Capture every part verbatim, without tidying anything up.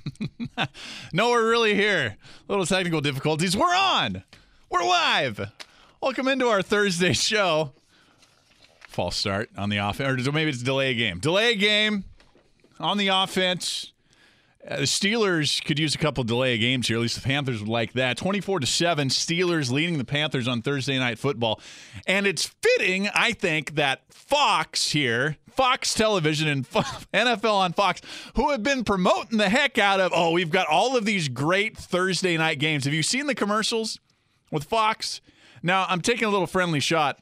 No, we're really here. Little technical difficulties. We're on. We're live. Welcome into our Thursday show. False start on the offense. Or maybe it's delay a game. Delay a game on the offense. Uh, the Steelers could use a couple delay of games here. At least the Panthers would like that. twenty-four to seven, Steelers leading the Panthers on Thursday Night Football. And it's fitting, I think, that Fox here, Fox Television and N F L on Fox, who have been promoting the heck out of, oh, we've got all of these great Thursday night games. Have you seen the commercials with Fox? Now, I'm taking a little friendly shot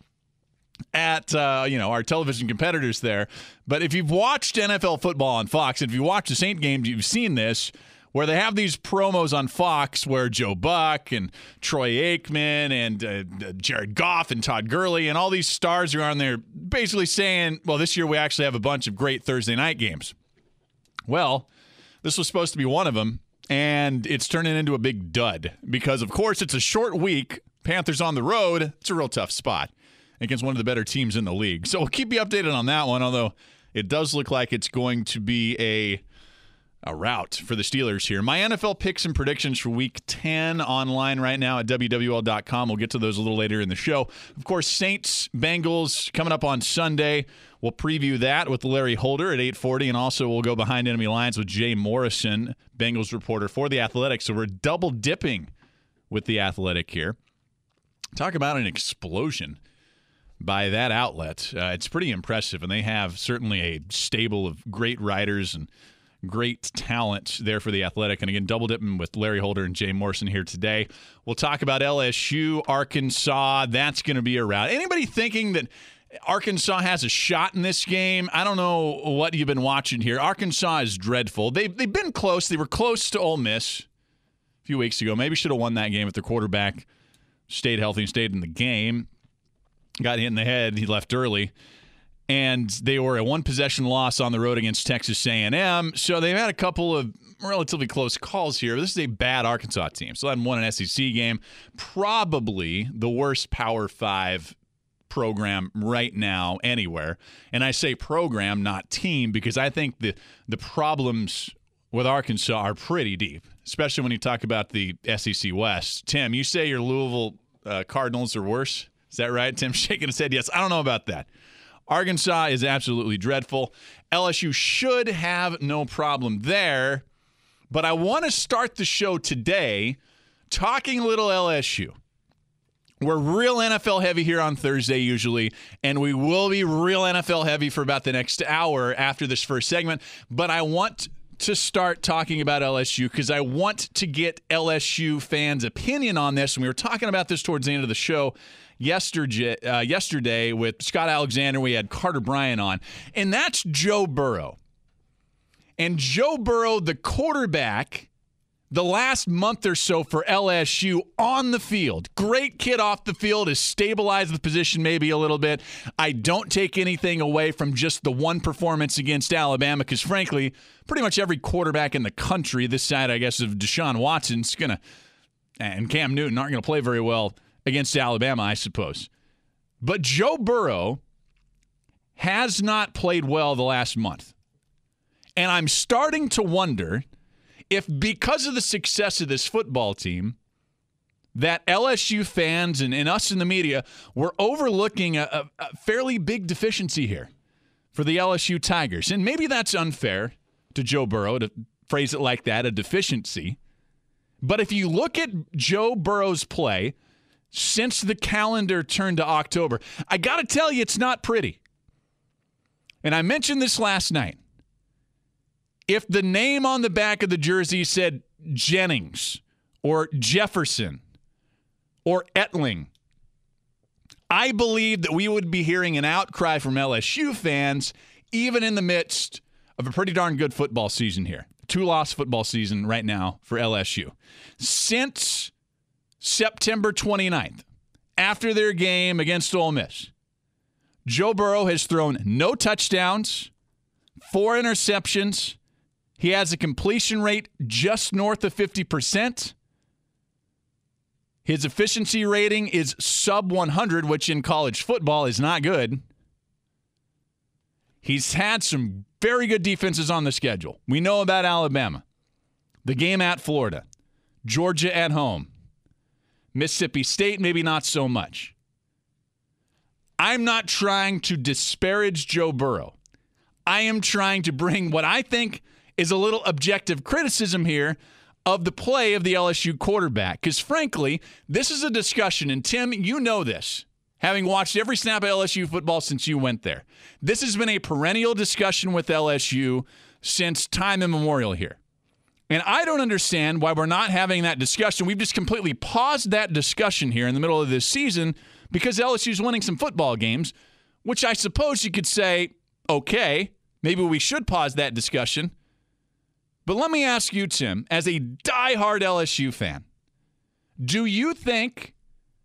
at uh, you know, our television competitors there. But if you've watched N F L football on Fox, and if you watch the Saint games, you've seen this, where they have these promos on Fox where Joe Buck and Troy Aikman and uh, Jared Goff and Todd Gurley and all these stars are on there basically saying, well, this year we actually have a bunch of great Thursday night games. Well, this was supposed to be one of them, and it's turning into a big dud because, of course, it's a short week. Panthers on the road. It's a real tough spot against one of the better teams in the league. So we'll keep you updated on that one, although it does look like it's going to be a a rout for the Steelers here. My N F L picks and predictions for Week ten online right now at W W L dot com. We'll get to those a little later in the show. Of course, Saints, Bengals coming up on Sunday. We'll preview that with Larry Holder at eight forty, and also we'll go behind enemy lines with Jay Morrison, Bengals reporter for The Athletic. So we're double dipping with The Athletic here. Talk about an explosion by that outlet. Uh, it's pretty impressive, and they have certainly a stable of great writers and great talent there for The Athletic. And again, double dipping with Larry Holder and Jay Morrison here today. We'll talk about L S U, Arkansas. That's going to be a rout. Anybody thinking that Arkansas has a shot in this game? I don't know what you've been watching here. Arkansas is dreadful. They, they've been close. They were close to Ole Miss a few weeks ago. Maybe should have won that game if their quarterback stayed healthy and stayed in the game. Got hit in the head. He left early. And they were a one-possession loss on the road against Texas A and M. So they've had a couple of relatively close calls here. This is a bad Arkansas team. So they haven't won an S E C game. Probably the worst Power Five program right now anywhere. And I say program, not team, because I think the, the problems with Arkansas are pretty deep, especially when you talk about the S E C West. Tim, you say your Louisville uh, Cardinals are worse? Is that right? Tim shaking his head yes. I don't know about that. Arkansas is absolutely dreadful. L S U should have no problem there. But I want to start the show today talking a little L S U. We're real N F L heavy here on Thursday usually, and we will be real N F L heavy for about the next hour after this first segment. But I want to start talking about L S U because I want to get L S U fans' opinion on this. And we were talking about this towards the end of the show yesterday, uh, yesterday with Scott Alexander. We had Carter Bryant on, and that's Joe Burrow. And Joe Burrow, the quarterback, the last month or so for L S U on the field. Great kid off the field, has stabilized the position maybe a little bit. I don't take anything away from just the one performance against Alabama because, frankly, pretty much every quarterback in the country, this side, I guess, of Deshaun Watson's going to, and Cam Newton aren't going to play very well against Alabama, I suppose. But Joe Burrow has not played well the last month. And I'm starting to wonder if because of the success of this football team, that L S U fans and, and us in the media were overlooking a, a, a fairly big deficiency here for the L S U Tigers. And maybe that's unfair to Joe Burrow to phrase it like that, a deficiency. But if you look at Joe Burrow's play since the calendar turned to October, I got to tell you, it's not pretty. And I mentioned this last night. If the name on the back of the jersey said Jennings or Jefferson or Etling, I believe that we would be hearing an outcry from L S U fans, even in the midst of a pretty darn good football season here. Two-loss football season right now for L S U. Since September twenty-ninth, after their game against Ole Miss, Joe Burrow has thrown no touchdowns, four interceptions. He has a completion rate just north of fifty percent. His efficiency rating is sub one hundred, which in college football is not good. He's had some very good defenses on the schedule. We know about Alabama. The game at Florida. Georgia at home. Mississippi State, maybe not so much. I'm not trying to disparage Joe Burrow. I am trying to bring what I think is a little objective criticism here of the play of the L S U quarterback. Because frankly, this is a discussion, and Tim, you know this, having watched every snap of L S U football since you went there. This has been a perennial discussion with L S U since time immemorial here. And I don't understand why we're not having that discussion. We've just completely paused that discussion here in the middle of this season because L S U's winning some football games, which I suppose you could say, okay, maybe we should pause that discussion. But let me ask you, Tim, as a diehard L S U fan, do you think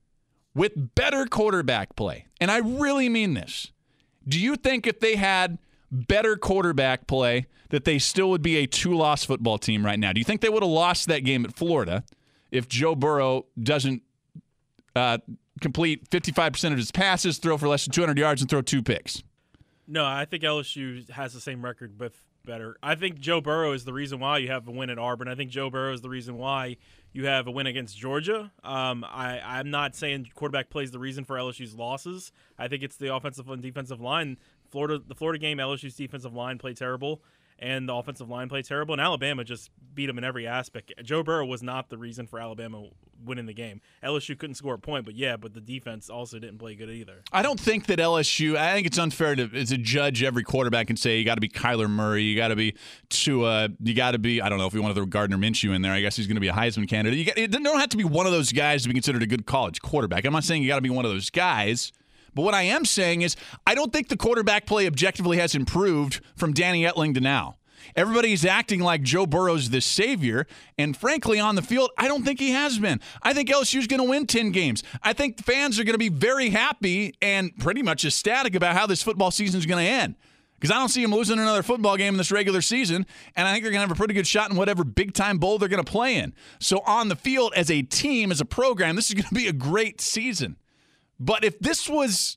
with better quarterback play, and I really mean this, do you think if they had better quarterback play that they still would be a two-loss football team right now? Do you think they would have lost that game at Florida if Joe Burrow doesn't uh, complete fifty-five percent of his passes, throw for less than two hundred yards, and throw two picks? No, I think L S U has the same record, but better. I think Joe Burrow is the reason why you have a win at Auburn. I think Joe Burrow is the reason why you have a win against Georgia. Um, I, I'm not saying quarterback play is the reason for L S U's losses. I think it's the offensive and defensive line. Florida, the Florida game, L S U's defensive line played terrible, and the offensive line played terrible, and Alabama just beat them in every aspect. Joe Burrow was not the reason for Alabama winning the game. L S U couldn't score a point, but yeah, but the defense also didn't play good either. I don't think that L S U, I think it's unfair to, to judge every quarterback and say you got to be Kyler Murray, you got to be Tua, you got to be, I don't know if we want to throw Gardner Minshew in there, I guess he's going to be a Heisman candidate. You got, it don't have to be one of those guys to be considered a good college quarterback. I'm not saying you got to be one of those guys. But what I am saying is I don't think the quarterback play objectively has improved from Danny Etling to now. Everybody's acting like Joe Burrow's the savior, and frankly, on the field, I don't think he has been. I think L S U's going to win ten games. I think the fans are going to be very happy and pretty much ecstatic about how this football season is going to end. Because I don't see them losing another football game in this regular season, and I think they're going to have a pretty good shot in whatever big-time bowl they're going to play in. So on the field, as a team, as a program, this is going to be a great season. But if this was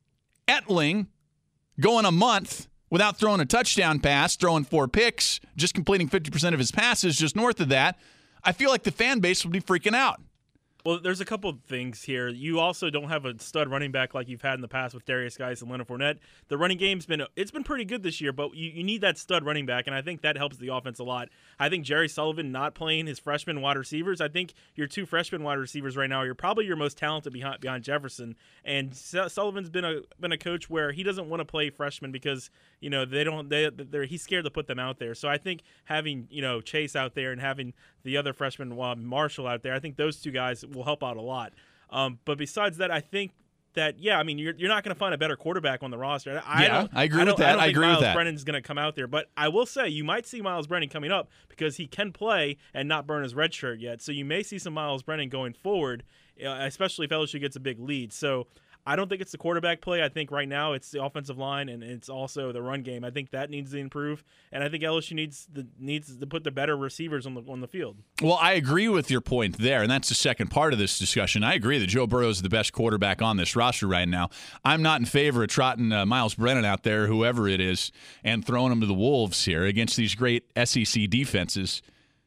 Etling going a month without throwing a touchdown pass, throwing four picks, just completing fifty percent of his passes just north of that, I feel like the fan base would be freaking out. Well, there's a couple of things here. You also don't have a stud running back like you've had in the past with Darius Geis and Leonard Fournette. The running game's been it's been pretty good this year, but you, you need that stud running back, and I think that helps the offense a lot. I think Jerry Sullivan not playing his freshman wide receivers. I think your two freshman wide receivers right now are probably your most talented behind behind Jefferson. And Sullivan's been a been a coach where he doesn't want to play freshmen because you know they don't they they're he's scared to put them out there. So I think having you know Chase out there and having the other freshman uh, Marshall out there, I think those two guys will help out a lot. Um, but besides that, I think that, yeah, I mean, you're you're not going to find a better quarterback on the roster. I, yeah, don't, I agree I with that. I, don't I think agree Miles with that. Brennan's going to come out there. But I will say, you might see Miles Brennan coming up because he can play and not burn his red shirt yet. So you may see some Miles Brennan going forward, uh, especially if L S U gets a big lead. So I don't think it's the quarterback play. I think right now it's the offensive line and it's also the run game. I think that needs to improve, and I think L S U needs the needs to put the better receivers on the on the field. Well, I agree with your point there, and that's the second part of this discussion. I agree that Joe Burrow is the best quarterback on this roster right now. I'm not in favor of trotting uh, Miles Brennan out there, whoever it is, and throwing him to the wolves here against these great S E C defenses.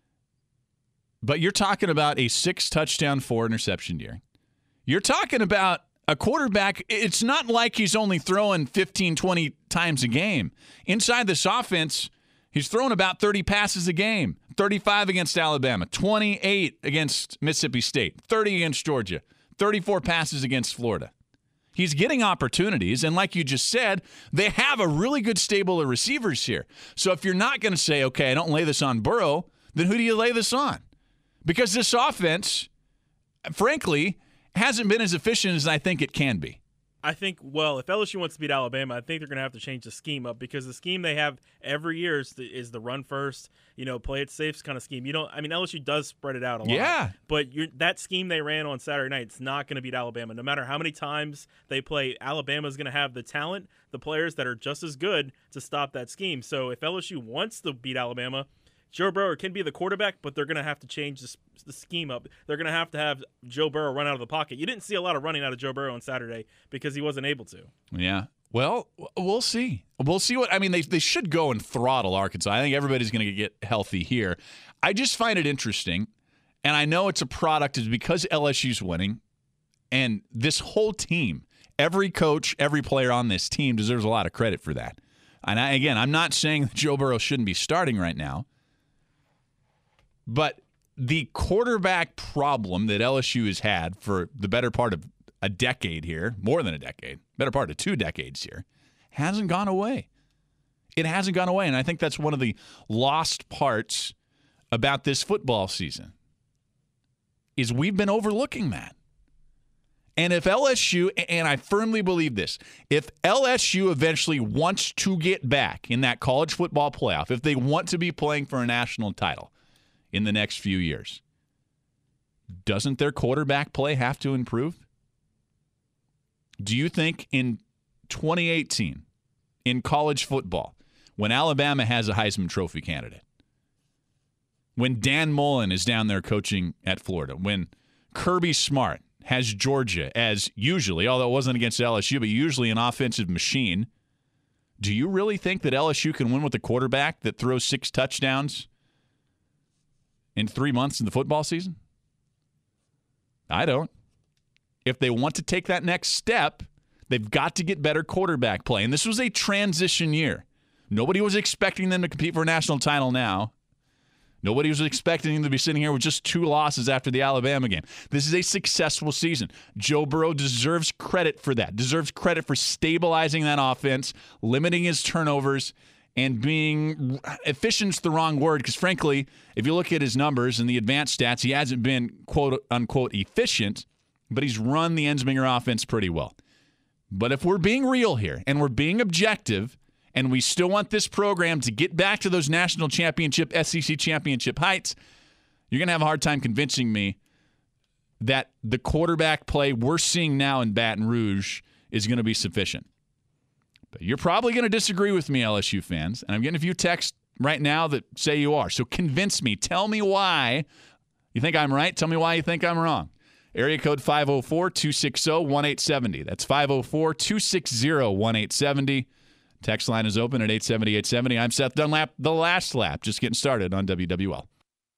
But you're talking about a six-touchdown, four-interception year. You're talking about a quarterback, it's not like he's only throwing fifteen, twenty times a game. Inside this offense, he's throwing about thirty passes a game. thirty-five against Alabama, twenty-eight against Mississippi State, thirty against Georgia, thirty-four passes against Florida. He's getting opportunities, and like you just said, they have a really good stable of receivers here. So if you're not going to say, okay, I don't lay this on Burrow, then who do you lay this on? Because this offense, frankly, hasn't been as efficient as I think it can be. I think, well, if L S U wants to beat Alabama, I think they're going to have to change the scheme up because the scheme they have every year is the, is the run first, you know, play it safe kind of scheme. You don't, I mean, L S U does spread it out a lot. Yeah. But you're, that scheme they ran on Saturday night, it's not going to beat Alabama. No matter how many times they play, Alabama's going to have the talent, the players that are just as good to stop that scheme. So if L S U wants to beat Alabama, Joe Burrow can be the quarterback, but they're going to have to change the, the scheme up. They're going to have to have Joe Burrow run out of the pocket. You didn't see a lot of running out of Joe Burrow on Saturday because he wasn't able to. Yeah. Well, we'll see. We'll see what – I mean, they, they should go and throttle Arkansas. I think everybody's going to get healthy here. I just find it interesting, and I know it's a product is because L S U's winning, and this whole team, every coach, every player on this team deserves a lot of credit for that. And I, again, I'm not saying that Joe Burrow shouldn't be starting right now, but the quarterback problem that L S U has had for the better part of a decade here, more than a decade, better part of two decades here, hasn't gone away. It hasn't gone away, and I think that's one of the lost parts about this football season is we've been overlooking that. And if L S U, and I firmly believe this, if L S U eventually wants to get back in that college football playoff, if they want to be playing for a national title in the next few years, doesn't their quarterback play have to improve? Do you think in twenty eighteen, in college football, when Alabama has a Heisman Trophy candidate, when Dan Mullen is down there coaching at Florida, when Kirby Smart has Georgia as usually, although it wasn't against L S U, but usually an offensive machine, do you really think that L S U can win with a quarterback that throws six touchdowns in three months in the football season? I don't. If they want to take that next step, they've got to get better quarterback play. And this was a transition year. Nobody was expecting them to compete for a national title now. Nobody was expecting them to be sitting here with just two losses after the Alabama game. This is a successful season. Joe Burrow deserves credit for that, deserves credit for stabilizing that offense, limiting his turnovers, and being efficient's the wrong word because, frankly, if you look at his numbers and the advanced stats, he hasn't been quote-unquote efficient, but he's run the Ensminger offense pretty well. But if we're being real here and we're being objective and we still want this program to get back to those national championship, S E C championship heights, you're going to have a hard time convincing me that the quarterback play we're seeing now in Baton Rouge is going to be sufficient. But you're probably going to disagree with me, L S U fans, and I'm getting a few texts right now that say you are. So convince me. Tell me why you think I'm right. Tell me why you think I'm wrong. Area code five oh four, two six oh, one eight seven oh. That's five oh four, two six oh, one eight seven oh. Text line is open at eight seven oh, eight seven oh. I'm Seth Dunlap, the last lap, just getting started on W W L.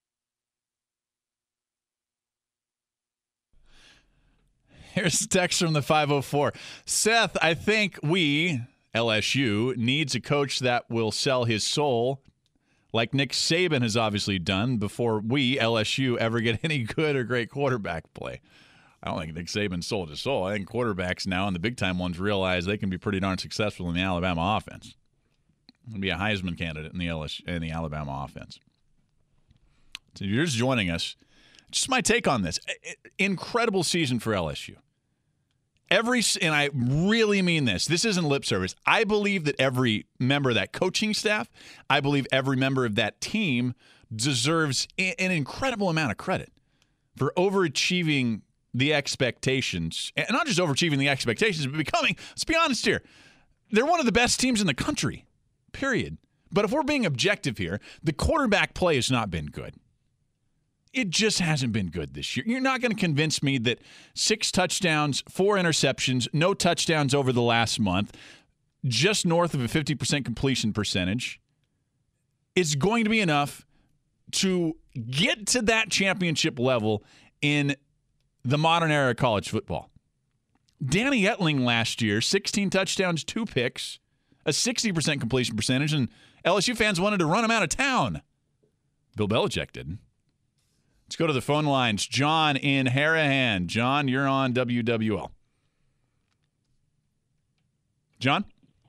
Here's a text from the five oh four. Seth, I think we, L S U, needs a coach that will sell his soul like Nick Saban has obviously done before we, L S U, ever get any good or great quarterback play. I don't think Nick Saban sold his soul. I think quarterbacks now and the big-time ones realize they can be pretty darn successful in the Alabama offense. He'll be a Heisman candidate in the L S U, in the Alabama offense. So if you're just joining us, just my take on this. Incredible season for L S U. Every, and I really mean this, this isn't lip service. I believe that every member of that coaching staff, I believe every member of that team deserves an incredible amount of credit for overachieving the expectations. And not just overachieving the expectations, but becoming, let's be honest here, they're one of the best teams in the country, period. But if we're being objective here, the quarterback play has not been good. It just hasn't been good this year. You're not going to convince me that six touchdowns, four interceptions, no touchdowns over the last month, just north of a fifty percent completion percentage is going to be enough to get to that championship level in the modern era of college football. Danny Etling last year, sixteen touchdowns, two picks, a sixty percent completion percentage, and L S U fans wanted to run him out of town. Bill Belichick didn't. Let's go to the phone lines. John in Harahan. John, you're on W W L. John?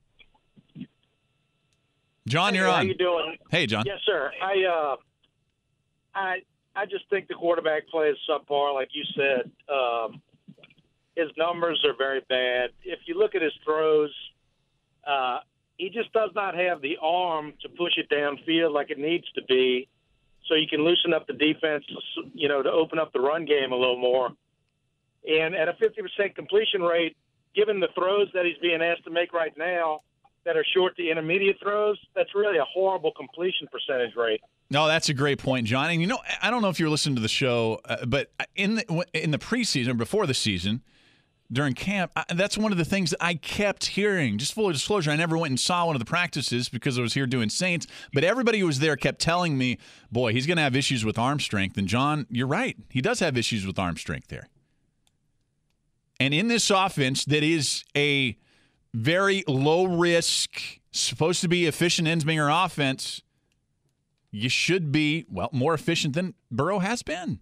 John, hey, you're on. How you doing? Hey, John. Yes, sir. I uh, I I just think the quarterback play is subpar, like you said. Um, his numbers are very bad. If you look at his throws, uh, he just does not have the arm to push it downfield like it needs to be. So you can loosen up the defense, you know, to open up the run game a little more. And at a fifty percent completion rate, given the throws that he's being asked to make right now that are short to intermediate throws, that's really a horrible completion percentage rate. No, that's a great point, John. And, you know, I don't know if you're listening to the show, uh, but in the, in the preseason, before the season, during camp. I, that's one of the things that I kept hearing. Just full disclosure, I never went and saw one of the practices because I was here doing Saints, but everybody who was there kept telling me, boy, he's going to have issues with arm strength. And, John, you're right. He does have issues with arm strength there. And in this offense that is a very low-risk, supposed to be efficient Ensminger offense, you should be, well, more efficient than Burrow has been.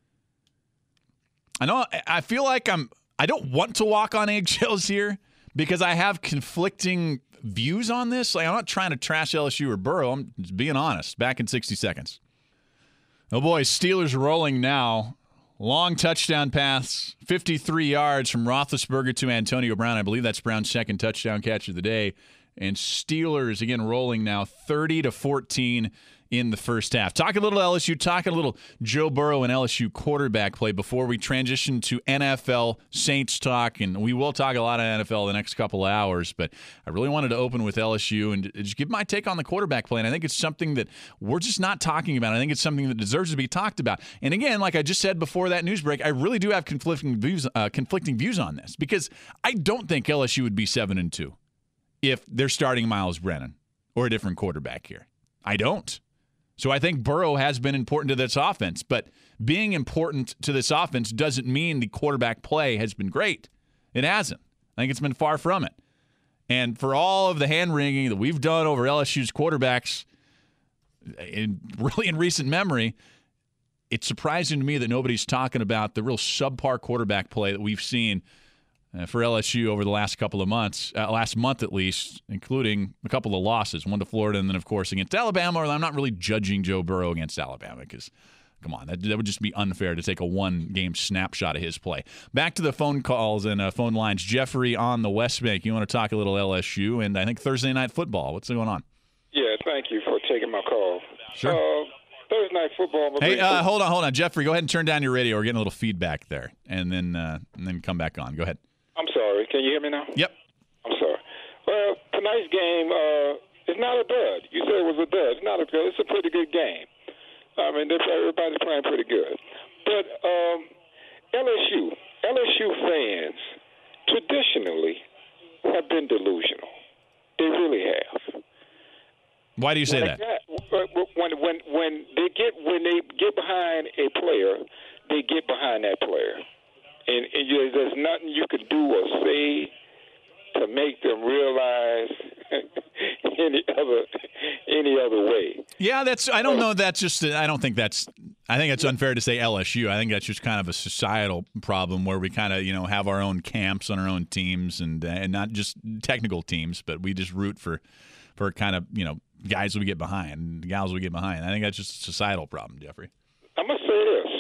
I know I feel like I'm I don't want to walk on eggshells here because I have conflicting views on this. Like, I'm not trying to trash L S U or Burrow. I'm just being honest. Back in sixty seconds. Oh, boy, Steelers rolling now. Long touchdown pass, fifty-three yards from Roethlisberger to Antonio Brown. I believe that's Brown's second touchdown catch of the day. And Steelers, again, rolling now thirty to fourteen in the first half. Talk a little L S U, talk a little Joe Burrow and L S U quarterback play before we transition to N F L Saints talk. And we will talk a lot of N F L the next couple of hours, but I really wanted to open with L S U and just give my take on the quarterback play. And I think it's something that we're just not talking about. I think it's something that deserves to be talked about. And again, like I just said before that news break, I really do have conflicting views, uh, conflicting views on this because I don't think L S U would be seven and two if they're starting Miles Brennan or a different quarterback here. I don't. So I think Burrow has been important to this offense, but being important to this offense doesn't mean the quarterback play has been great. It hasn't. I think it's been far from it. And for all of the hand-wringing that we've done over L S U's quarterbacks, in, really in recent memory, it's surprising to me that nobody's talking about the real subpar quarterback play that we've seen Uh, for L S U over the last couple of months, uh, last month at least, including a couple of losses, one to Florida and then, of course, against Alabama. I'm not really judging Joe Burrow against Alabama because, come on, that, that would just be unfair to take a one-game snapshot of his play. Back to the phone calls and uh, phone lines. Jeffrey on the West Bank. You want to talk a little L S U and I think Thursday Night Football. What's going on? Yeah, thank you for taking my call. Sure. Uh, Thursday Night Football. Hey, uh, hold on, hold on. Jeffrey, go ahead and turn down your radio. We're getting a little feedback there. And then, uh, and then come back on. Go ahead. I'm sorry. Can you hear me now? Yep. I'm sorry. Well, tonight's game uh, is not a dud. You said it was a dud. It's not a dud. It's a pretty good game. I mean, everybody's playing pretty good. But um, L S U, L S U fans traditionally have been delusional. They really have. Why do you say when that? Got, when when when they get when they get behind a player, they get behind that player. And, and you, there's nothing you can do or say to make them realize any other any other way. Yeah, that's. I don't know. That's just. I don't think that's. I think it's unfair to say L S U. I think that's just kind of a societal problem where we kind of you know have our own camps on our own teams and and not just technical teams, but we just root for for kind of you know guys we get behind, gals we get behind. I think that's just a societal problem, Jeffrey. I'm gonna say this.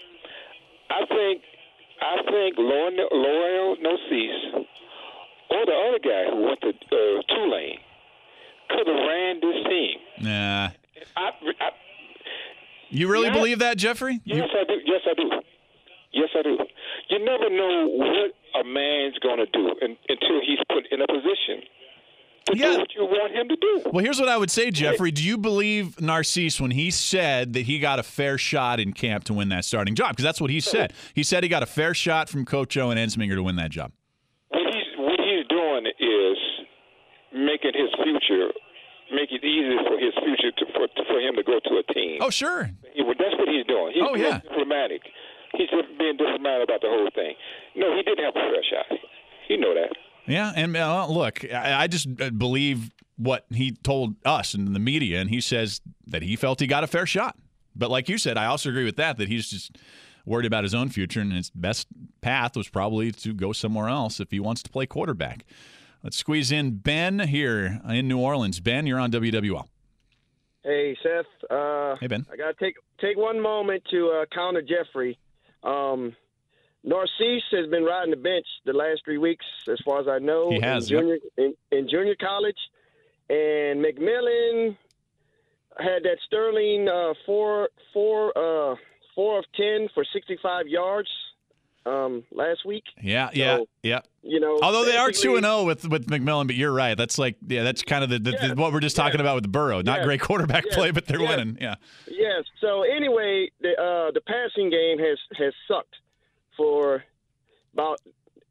I think. I think Loyal Nocease or the other guy who went to uh, Tulane could have ran this team. Nah. I, I, you really yeah, believe that, Jeffrey? Yes, you... I do. Yes, I do. Yes, I do. You never know what a man's going to do in, until he's put in a position to yeah. do what you want him to do. Well, here's what I would say, Jeffrey. Do you believe Narcisse when he said that he got a fair shot in camp to win that starting job? Because that's what he said. He said he got a fair shot from Coach O and Ensminger to win that job. What he's, what he's doing is making his future, make it easy for his future to for, for him to go to a team. Oh, sure. He, that's what he's doing. He's oh, being yeah. diplomatic. He's just being diplomatic about the whole thing. No, he didn't have a fair shot. You know that. Yeah, and uh, look, I, I just believe what he told us and the media, and he says that he felt he got a fair shot. But like you said, I also agree with that, that he's just worried about his own future, and his best path was probably to go somewhere else if he wants to play quarterback. Let's squeeze in Ben here in New Orleans. Ben, you're on W W L. Hey, Seth. Uh, hey, Ben. I got to take take one moment to uh, counter Jeffrey. Um Narcisse has been riding the bench the last three weeks, as far as I know. He has, in junior, yep. in, in junior college. And McMillan had that sterling uh, four, four, uh, four of ten for sixty-five yards um, last week. Yeah, yeah, so, yeah. You know, although they are two and zero with with McMillan, but you're right. That's like, yeah, that's kind of the, the, yeah, the what we're just talking yeah, about with Burrow. Not yeah, great quarterback yeah, play, but they're yeah, winning. Yeah. Yes. So anyway, the uh, the passing game has has sucked for about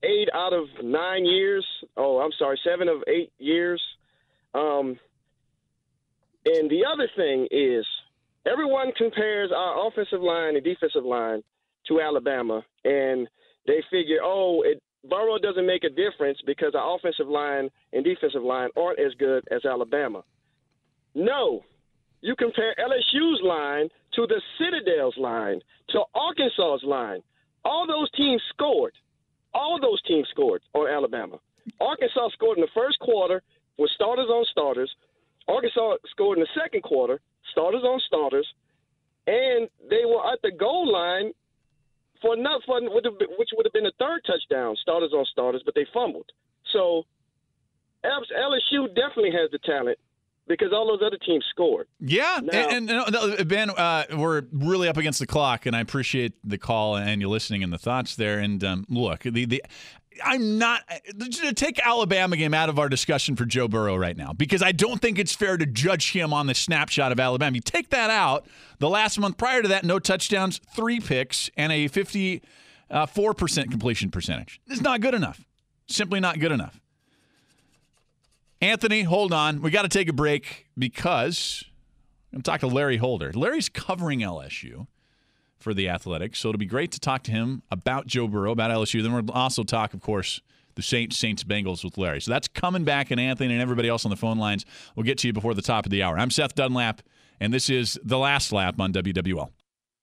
eight out of nine years. Oh, I'm sorry, seven of eight years. Um, and the other thing is everyone compares our offensive line and defensive line to Alabama, and they figure, oh, it, Burrow doesn't make a difference because our offensive line and defensive line aren't as good as Alabama. No. You compare L S U's line to the Citadel's line, to Arkansas's line. All those teams scored. All those teams scored on Alabama. Arkansas scored in the first quarter with starters on starters. Arkansas scored in the second quarter, starters on starters, and they were at the goal line for enough, for, which would have been the third touchdown, starters on starters, but they fumbled. So L S U definitely has the talent because all those other teams scored. Yeah, now, and, and Ben, uh, we're really up against the clock, and I appreciate the call and you listening and the thoughts there. And um, look, the the. I'm not – take Alabama game out of our discussion for Joe Burrow right now because I don't think it's fair to judge him on the snapshot of Alabama. You take that out, the last month prior to that, no touchdowns, three picks, and a fifty-four percent completion percentage. It's not good enough. Simply not good enough. Anthony, hold on. We got to take a break because I'm talking to Larry Holder. Larry's covering L S U for the Athletics, so it'll be great to talk to him about Joe Burrow, about L S U. Then we'll also talk, of course, the Saints, Saints, Bengals with Larry. So that's coming back, and Anthony and everybody else on the phone lines will get to you before the top of the hour. I'm Seth Dunlap, and this is The Last Lap on W W L.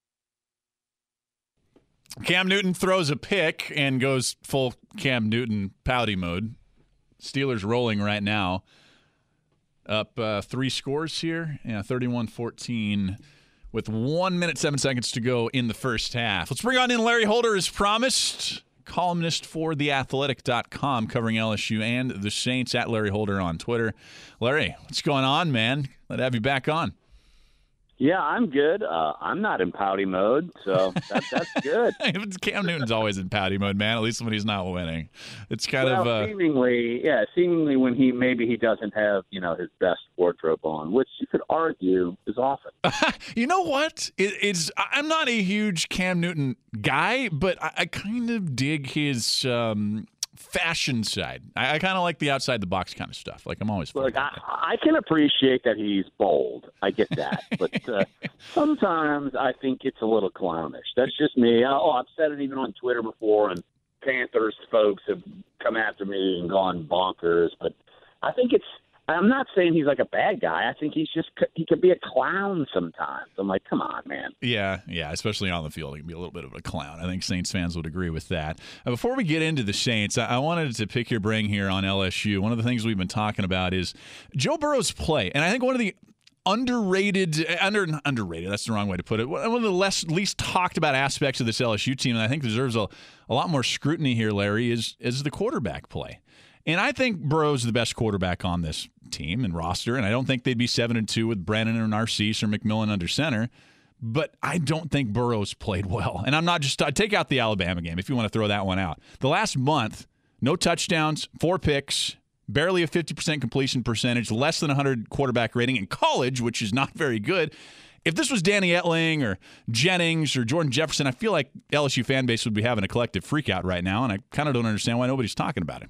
Cam Newton throws a pick and goes full Cam Newton pouty mode. Steelers rolling right now. Up uh, three scores here. Yeah, thirty-one fourteen with one minute, seven seconds to go in the first half. Let's bring on in Larry Holder as promised, columnist for the athletic dot com covering L S U and the Saints, at Larry Holder on Twitter. Larry, what's going on, man? Glad to have you back on. Yeah, I'm good. Uh, I'm not in pouty mode, so that, that's good. Cam Newton's always in pouty mode, man, at least when he's not winning. It's kind well, of uh, seemingly, yeah, seemingly when he maybe he doesn't have, you know, his best wardrobe on, which you could argue is often. You know what? It, it's I'm not a huge Cam Newton guy, but I, I kind of dig his um, fashion side. I, I kind of like the outside the box kind of stuff. Like I'm always look. I, I can appreciate that he's bold. I get that, but uh, sometimes I think it's a little clownish. That's just me. Oh, I've said it even on Twitter before, and Panthers folks have come after me and gone bonkers. But I think it's. I'm not saying he's like a bad guy. I think he's just he can be a clown sometimes. I'm like, come on, man. Yeah, yeah, especially on the field, he can be a little bit of a clown. I think Saints fans would agree with that. Uh, before we get into the Saints, I-, I wanted to pick your brain here on L S U. One of the things we've been talking about is Joe Burrow's play, and I think one of the underrated, under underrated, that's the wrong way to put it, one of the less least talked about aspects of this L S U team, and I think deserves a, a lot more scrutiny here, Larry, is is the quarterback play. And I think Burrow's the best quarterback on this team and roster, and I don't think they'd be seven and two with Brennan or Narcisse or McMillan under center. But I don't think Burrow's played well. And I'm not just – take out the Alabama game if you want to throw that one out. The last month, no touchdowns, four picks, barely a fifty percent completion percentage, less than one hundred quarterback rating in college, which is not very good. If this was Danny Etling or Jennings or Jordan Jefferson, I feel like L S U fan base would be having a collective freakout right now, and I kind of don't understand why nobody's talking about it.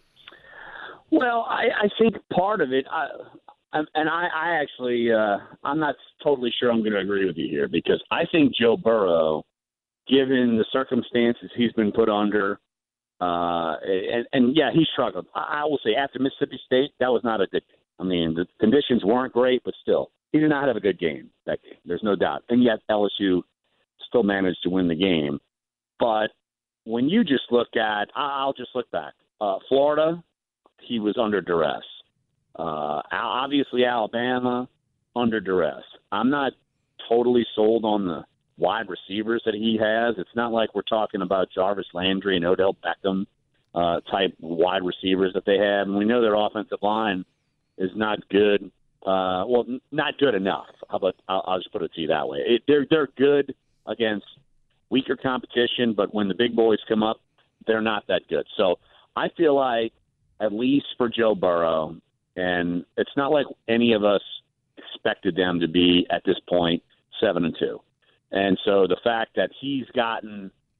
Well, I, I think part of it, I, and I, I actually, uh, I'm not totally sure I'm going to agree with you here because I think Joe Burrow, given the circumstances he's been put under, uh, and, and yeah, he struggled. I, I will say after Mississippi State, that was not a good game. I mean, the conditions weren't great, but still, he did not have a good game that game. There's no doubt. And yet L S U still managed to win the game. But when you just look at, I'll just look back, uh, Florida, he was under duress. Uh, obviously, Alabama, under duress. I'm not totally sold on the wide receivers that he has. It's not like we're talking about Jarvis Landry and Odell Beckham uh, type wide receivers that they have. And we know their offensive line is not good. Uh, well, not good enough. How about, I'll, I'll just put it to you that way. It, they're they're good against weaker competition, but when the big boys come up, they're not that good. So I feel like, at least for Joe Burrow, and it's not like any of us expected them to be at this point seven and two. And so the fact that he's gotten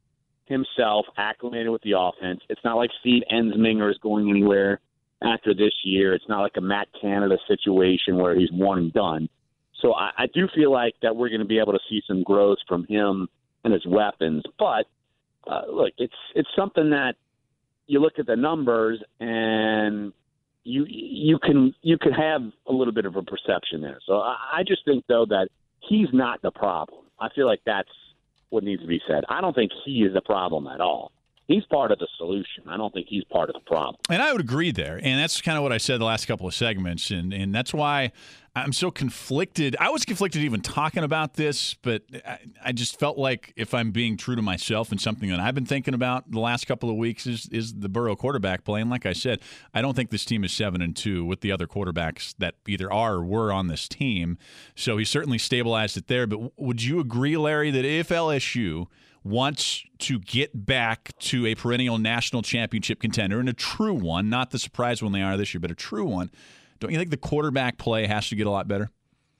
himself, acclimated with the offense. It's not like Steve Ensminger is going anywhere after this year. It's not like a Matt Canada situation where he's one and done. So I, I do feel like that we're going to be able to see some growth from him and his weapons. But uh, look, it's it's something that you look at the numbers and you you can you can have a little bit of a perception there. So I, I just think though that he's not the problem. I feel like that's what needs to be said. I don't think he is the problem at all. He's part of the solution. I don't think he's part of the problem. And I would agree there. And that's kind of what I said the last couple of segments. And and that's why I'm so conflicted. I was conflicted even talking about this, but I, I just felt like if I'm being true to myself and something that I've been thinking about the last couple of weeks is is the Burrow quarterback play. And like I said, I don't think this team is seven and two with the other quarterbacks that either are or were on this team. So he certainly stabilized it there. But would you agree, Larry, that if L S U wants to get back to a perennial national championship contender, and a true one, not the surprise one they are this year, but a true one, don't you think the quarterback play has to get a lot better?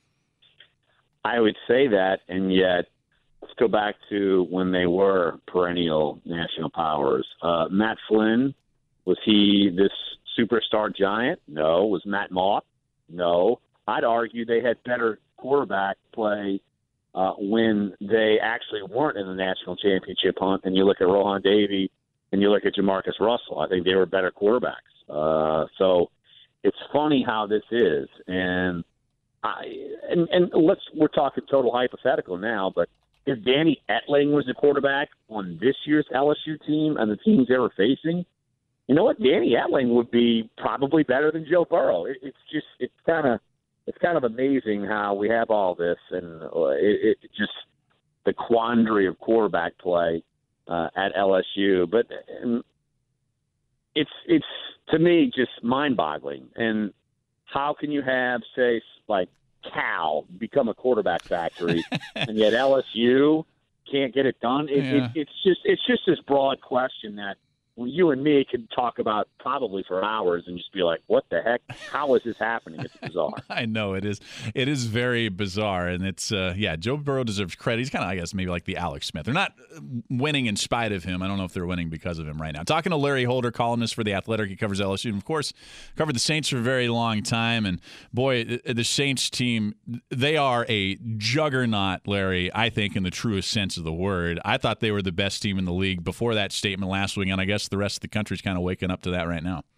I would say that, and yet let's go back to when they were perennial national powers. Uh, Matt Flynn, was he this superstar giant? No. Was Matt Moss? No. I'd argue they had better quarterback play Uh, when they actually weren't in the national championship hunt, and you look at Rohan Davey and you look at Jamarcus Russell, I think they were better quarterbacks. Uh, so it's funny how this is, and I and, and let's we're talking total hypothetical now, but if Danny Etling was the quarterback on this year's L S U team and the teams they were facing, you know what? Danny Etling would be probably better than Joe Burrow. It, it's just it's kind of It's kind of amazing how we have all this, and it, it just the quandary of quarterback play uh, at L S U. But um, it's it's to me just mind-boggling. And how can you have, say, like Cal become a quarterback factory, and yet L S U can't get it done? It, yeah. it, it's just it's just this broad question that you and me could talk about probably for hours and just be like, what the heck? How is this happening? It's bizarre. I know it is. It is very bizarre. And it's, uh, yeah, Joe Burrow deserves credit. He's kind of, I guess, maybe like the Alex Smith. They're not winning in spite of him. I don't know if they're winning because of him right now. Talking to Larry Holder, columnist for The Athletic. He covers L S U and, of course, covered the Saints for a very long time. And, boy, the Saints team, they are a juggernaut, Larry, I think, in the truest sense of the word. I thought they were the best team in the league before that statement last week, and I guess the rest of the country's kind of waking up to that right now.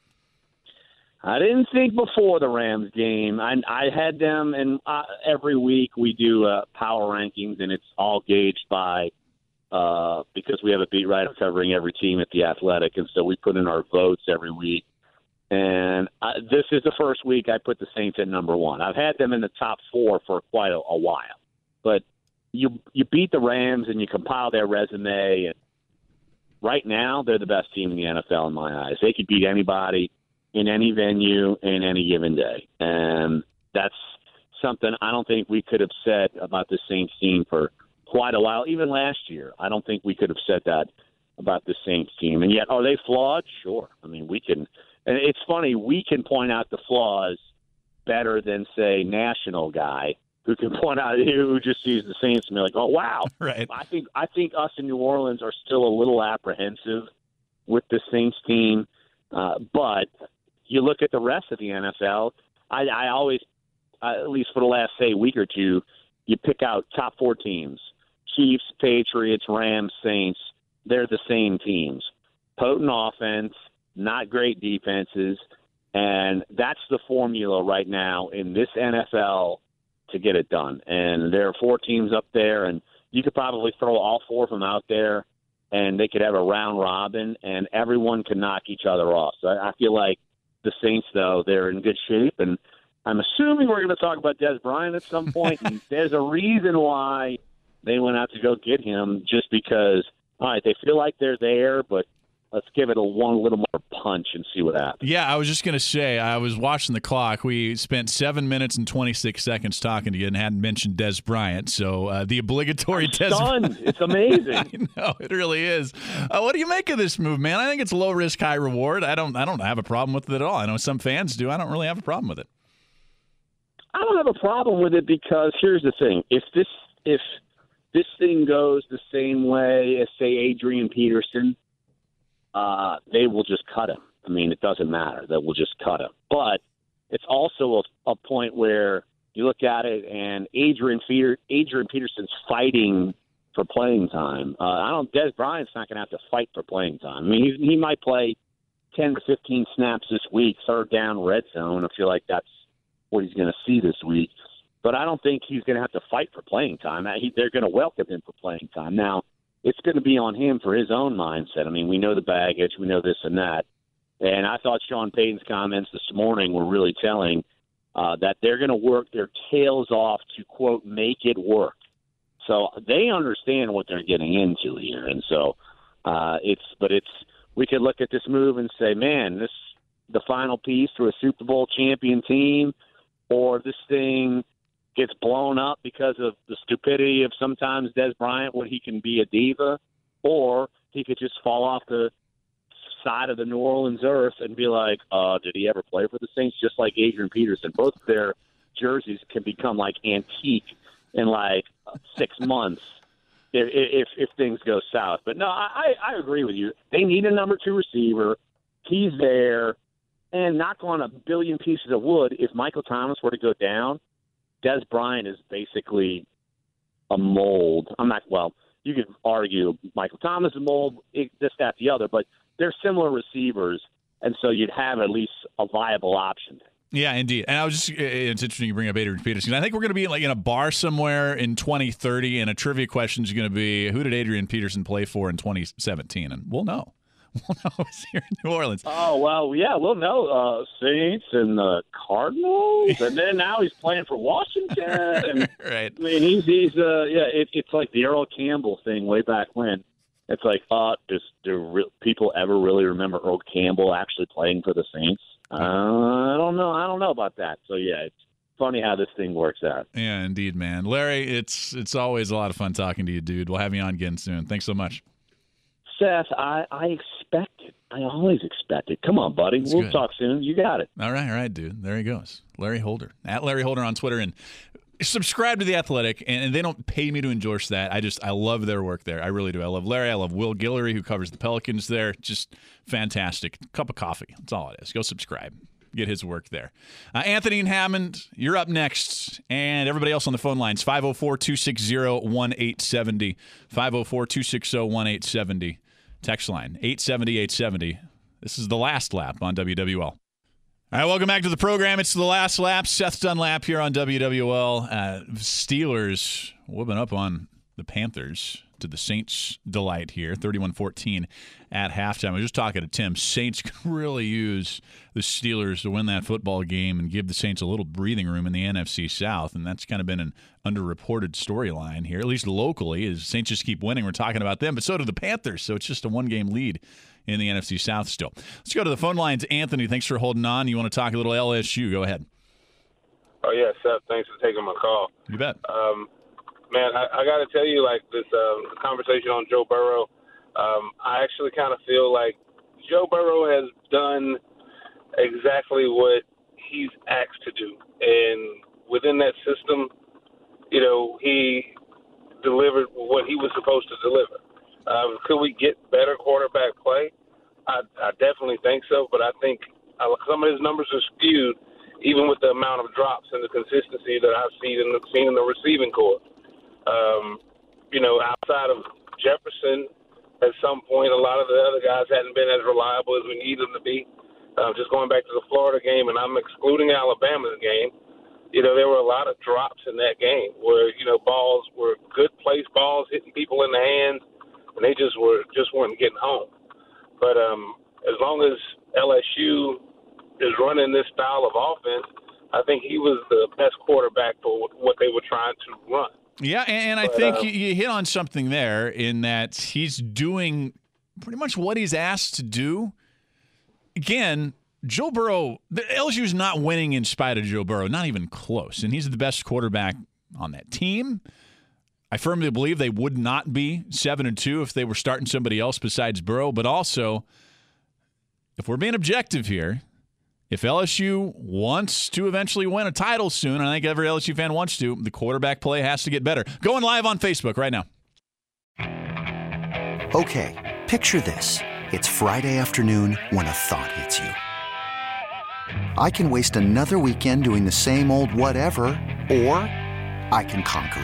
I didn't think before the Rams game. I, I had them, and uh, every week we do uh, power rankings, and it's all gauged by uh, because we have a beat writer covering every team at The Athletic, and so we put in our votes every week. And I, this is the first week I put the Saints at number one. I've had them in the top four for quite a, a while, but you you beat the Rams and you compile their resume, and right now, they're the best team in the N F L in my eyes. They could beat anybody in any venue in any given day. And that's something I don't think we could have said about the Saints team for quite a while. Even last year, I don't think we could have said that about the Saints team. And yet, are they flawed? Sure. I mean, we can. And it's funny, we can point out the flaws better than, say, national guy who can point out who just sees the Saints and be like, oh, wow. Right. I think I think us in New Orleans are still a little apprehensive with the Saints team. Uh, but you look at the rest of the N F L, I, I always, uh, at least for the last, say, week or two, you pick out top four teams. Chiefs, Patriots, Rams, Saints, they're the same teams. Potent offense, not great defenses, and that's the formula right now in this N F L to get it done. And there are four teams up there, and you could probably throw all four of them out there, and they could have a round robin, and everyone can knock each other off. So I feel like the Saints, though, they're in good shape, and I'm assuming we're going to talk about Dez Bryant at some point, and there's a reason why they went out to go get him, just because, all right, they feel like they're there, but let's give it a one little more punch and see what happens. Yeah, I was just going to say, I was watching the clock. We spent seven minutes and twenty-six seconds talking to you and hadn't mentioned Dez Bryant. So uh, the obligatory I'm Dez stunned. It's amazing. I know, it really is. Uh, what do you make of this move, man? I think it's low risk, high reward. I don't I don't have a problem with it at all. I know some fans do. I don't really have a problem with it. I don't have a problem with it because here's the thing. If this if this thing goes the same way as, say, Adrian Peterson, uh, they will just cut him. I mean, it doesn't matter. They will just cut him. But it's also a, a point where you look at it, and Adrian, Peter, Adrian Peterson's fighting for playing time. Uh, I don't. Des Bryant's not going to have to fight for playing time. I mean, he, he might play ten to fifteen snaps this week, third down, red zone. I feel like that's what he's going to see this week. But I don't think he's going to have to fight for playing time. He, they're going to welcome him for playing time. Now, it's going to be on him for his own mindset. I mean, we know the baggage, we know this and that. And I thought Sean Payton's comments this morning were really telling uh, that they're going to work their tails off to, quote, make it work. So they understand what they're getting into here. And so uh, it's, but it's, we could look at this move and say, man, this the final piece to a Super Bowl champion team, or this thing gets blown up because of the stupidity of sometimes Des Bryant, when he can be a diva, or he could just fall off the side of the New Orleans earth and be like, uh, did he ever play for the Saints? Just like Adrian Peterson. Both of their jerseys can become like antique in like six months if, if if things go south. But no, I, I agree with you. They need a number two receiver. He's there. And knock on a billion pieces of wood, if Michael Thomas were to go down, Des Bryant is basically a mold. I'm not, well, you could argue Michael Thomas is a mold, this, that, the other, but they're similar receivers, and so you'd have at least a viable option. Yeah, indeed. And I was just, it's interesting you bring up Adrian Peterson. I think we're going to be like in a bar somewhere in twenty thirty, and a trivia question is going to be, who did Adrian Peterson play for in twenty seventeen? And we'll know. We'll know it's here in New Orleans. Oh, well, yeah, we'll know. Uh, Saints and the Cardinals, and then now he's playing for Washington. And, right. I mean, he's, he's uh, yeah, it, it's like the Earl Campbell thing way back when. It's like, uh, does, do re- people ever really remember Earl Campbell actually playing for the Saints? Uh, I don't know. I don't know about that. So, yeah, it's funny how this thing works out. Yeah, indeed, man. Larry, it's it's always a lot of fun talking to you, dude. We'll have you on again soon. Thanks so much. Seth, I, I expect it. I always expect it. Come on, buddy. That's we'll good. talk soon. You got it. All right, all right, dude. There he goes. Larry Holder. At Larry Holder on Twitter. And subscribe to The Athletic. And, and they don't pay me to endorse that. I just, I love their work there. I really do. I love Larry. I love Will Guillory, who covers the Pelicans there. Just fantastic. Cup of coffee. That's all it is. Go subscribe. Get his work there. Uh, Anthony and Hammond, you're up next. And everybody else on the phone lines, five oh four, two six zero, one eight seven zero. five oh four, two six zero, one eight seven zero. Text line, eight seventy, eight seventy. This is The Last Lap on W W L. All right, welcome back to the program. It's The Last Lap. Seth Dunlap here on W W L. Uh, Steelers whooping up on the Panthers to the Saints' delight here, thirty-one fourteen at halftime. I was just talking to Tim. Saints could really use the Steelers to win that football game and give the Saints a little breathing room in the N F C South, and that's kind of been an underreported storyline here, at least locally, as Saints just keep winning. We're talking about them, but so do the Panthers, so it's just a one-game lead in the N F C South still. Let's go to the phone lines. Anthony, thanks for holding on. You want to talk a little L S U? Go ahead. Oh, yeah, Seth, thanks for taking my call. You bet. Um, man, I, I got to tell you, like, this um, conversation on Joe Burrow, um, I actually kind of feel like Joe Burrow has done exactly what he's asked to do. And within that system, you know, he delivered what he was supposed to deliver. Uh, could we get better quarterback play? I, I definitely think so, but I think uh, some of his numbers are skewed, even with the amount of drops and the consistency that I've seen in the, seen in the receiving corps. Um, you know, outside of Jefferson, at some point, a lot of the other guys hadn't been as reliable as we need them to be. Uh, just going back to the Florida game, and I'm excluding Alabama's game, you know, there were a lot of drops in that game where, you know, balls were good place balls hitting people in the hands, and they just were just weren't getting home. But um, as long as L S U is running this style of offense, I think he was the best quarterback for what they were trying to run. Yeah, and, and I but, think um, you, you hit on something there in that he's doing pretty much what he's asked to do. Again, Joe Burrow, the L S U is not winning in spite of Joe Burrow, not even close. And he's the best quarterback on that team. I firmly believe they would not be seven and two if they were starting somebody else besides Burrow. But also, if we're being objective here, If L S U wants to eventually win a title soon, I think every L S U fan wants to, the quarterback play has to get better. Going live on Facebook right now. Okay, picture this. It's Friday afternoon when a thought hits you. I can waste another weekend doing the same old whatever, or I can conquer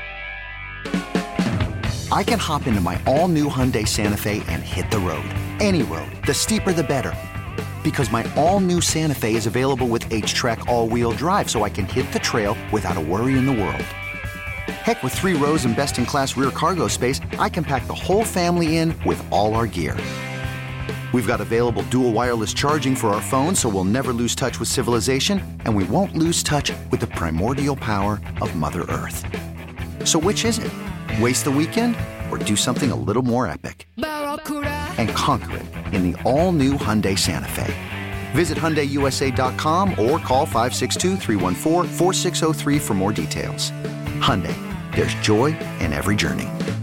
it. I can hop into my all-new Hyundai Santa Fe and hit the road. Any road. The steeper, the better. Because my all-new Santa Fe is available with H-Track all-wheel drive, so I can hit the trail without a worry in the world. Heck, with three rows and best-in-class rear cargo space, I can pack the whole family in with all our gear. We've got available dual wireless charging for our phones, so we'll never lose touch with civilization, and we won't lose touch with the primordial power of Mother Earth. So which is it? Waste the weekend or do something a little more epic? And conquer it in the all-new Hyundai Santa Fe. Visit Hyundai U S A dot com or call five six two, three one four, four six zero three for more details. Hyundai, there's joy in every journey.